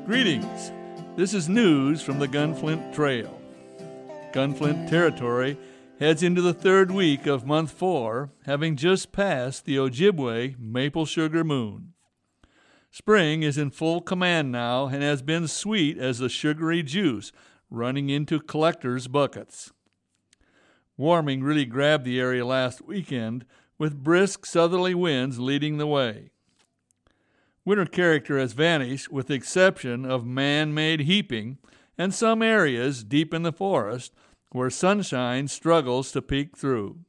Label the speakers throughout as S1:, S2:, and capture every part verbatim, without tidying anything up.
S1: Greetings. This is news from the Gunflint Trail. Gunflint Territory heads into the third week of month four, having just passed the Ojibwe maple sugar moon. Spring is in full command now and has been sweet as the sugary juice running into collectors' buckets. Warming really grabbed the area last weekend, with brisk southerly winds leading the way. Winter character has vanished with the exception of man-made heaping and some areas deep in the forest where sunshine struggles to peek through.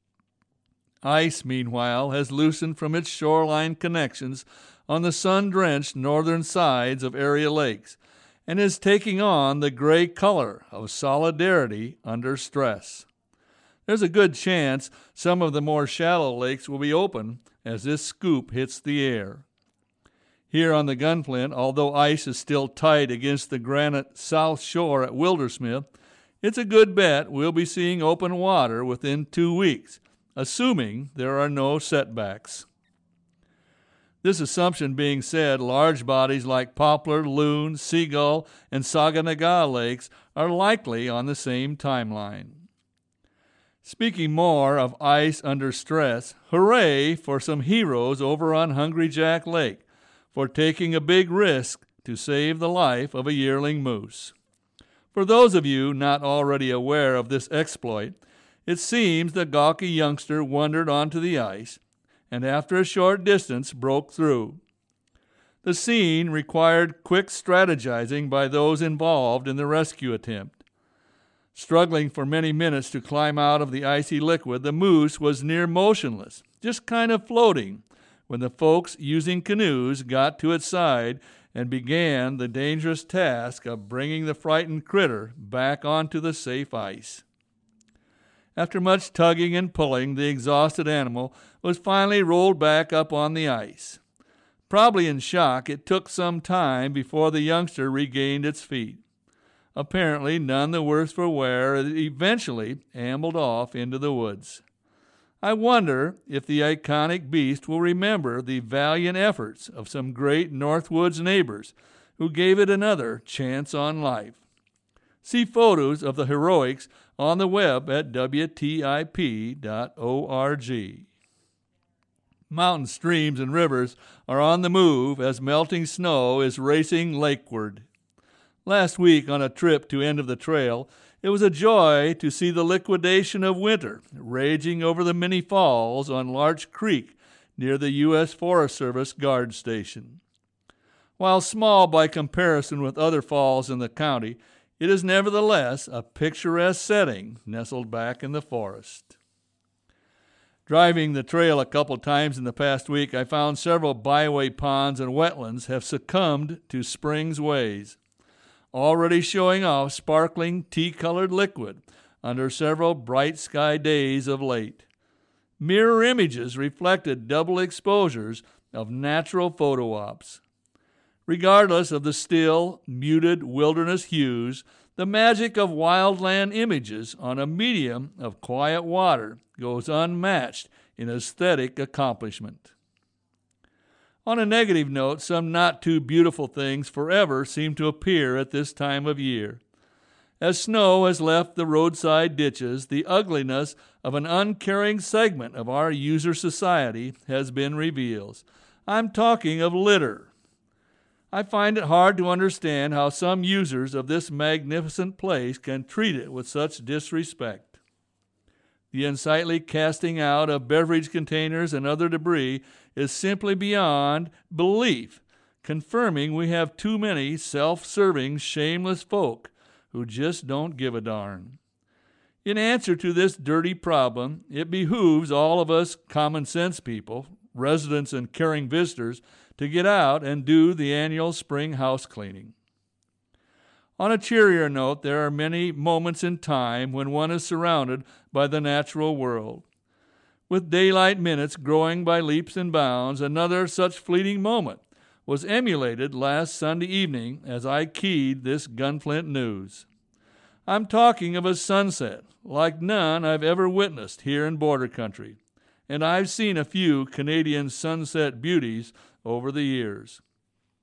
S1: Ice, meanwhile, has loosened from its shoreline connections on the sun-drenched northern sides of area lakes and is taking on the gray color of solidarity under stress. There's a good chance some of the more shallow lakes will be open as this scoop hits the air. Here on the Gunflint, although ice is still tight against the granite south shore at Wildersmith, it's a good bet we'll be seeing open water within two weeks, assuming there are no setbacks. This assumption being said, large bodies like Poplar, Loon, Seagull, and Saganaga lakes are likely on the same timeline. Speaking more of ice under stress, hooray for some heroes over on Hungry Jack Lake for taking a big risk to save the life of a yearling moose. For those of you not already aware of this exploit, it seems the gawky youngster wandered onto the ice and after a short distance broke through. The scene required quick strategizing by those involved in the rescue attempt. Struggling for many minutes to climb out of the icy liquid, the moose was near motionless, just kind of floating, when the folks using canoes got to its side and began the dangerous task of bringing the frightened critter back onto the safe ice. After much tugging and pulling, the exhausted animal was finally rolled back up on the ice. Probably in shock, it took some time before the youngster regained its feet. Apparently none the worse for wear, it eventually ambled off into the woods. I wonder if the iconic beast will remember the valiant efforts of some great Northwoods neighbors who gave it another chance on life. See photos of the heroics on the web at W T I P dot org. Mountain streams and rivers are on the move as melting snow is racing lakeward. Last week on a trip to End of the Trail, it was a joy to see the liquidation of winter raging over the many falls on Larch Creek near the U S Forest Service guard station. While small by comparison with other falls in the county, it is nevertheless a picturesque setting nestled back in the forest. Driving the trail a couple times in the past week, I found several byway ponds and wetlands have succumbed to spring's ways, already showing off sparkling tea-colored liquid under several bright sky days of late. Mirror images reflected double exposures of natural photo ops. Regardless of the still, muted wilderness hues, the magic of wildland images on a medium of quiet water goes unmatched in aesthetic accomplishment. On a negative note, some not-too-beautiful things forever seem to appear at this time of year. As snow has left the roadside ditches, the ugliness of an uncaring segment of our user society has been revealed. I'm talking of litter. I find it hard to understand how some users of this magnificent place can treat it with such disrespect. The unsightly casting out of beverage containers and other debris is simply beyond belief, confirming we have too many self-serving, shameless folk who just don't give a darn. In answer to this dirty problem, it behooves all of us common sense people, residents and caring visitors, to get out and do the annual spring house cleaning. On a cheerier note, there are many moments in time when one is surrounded by the natural world. With daylight minutes growing by leaps and bounds, another such fleeting moment was emulated last Sunday evening as I keyed this Gunflint news. I'm talking of a sunset like none I've ever witnessed here in border country, and I've seen a few Canadian sunset beauties over the years.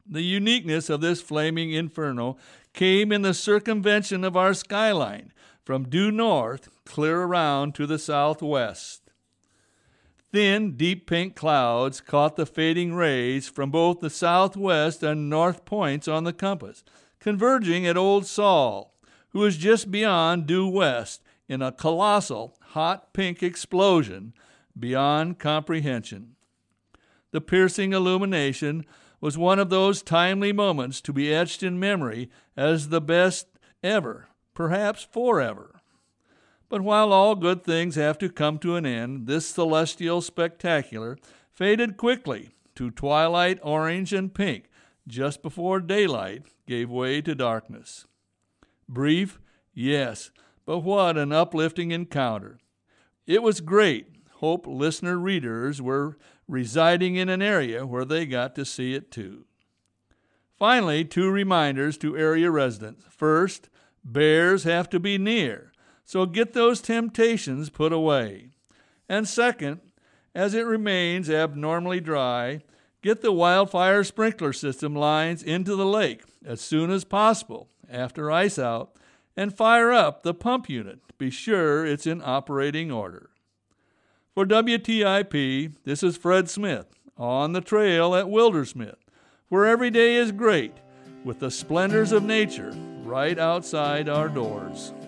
S1: The uniqueness of this flaming inferno came in the circumvention of our skyline from due north clear around to the southwest. Thin, deep pink clouds caught the fading rays from both the southwest and north points on the compass, converging at Old Sol, who is just beyond due west in a colossal, hot pink explosion beyond comprehension. The piercing illumination was one of those timely moments to be etched in memory as the best ever, perhaps forever. But while all good things have to come to an end, this celestial spectacular faded quickly to twilight orange and pink just before daylight gave way to darkness. Brief, yes, but what an uplifting encounter. It was great. Hope listener readers were residing in an area where they got to see it too. Finally, two reminders to area residents. First, bears have to be near, so get those temptations put away. And second, as it remains abnormally dry, get the wildfire sprinkler system lines into the lake as soon as possible after ice out, and fire up the pump unit to be sure it's in operating order. For W T I P, this is Fred Smith on the trail at Wildersmith, where every day is great with the splendors of nature right outside our doors.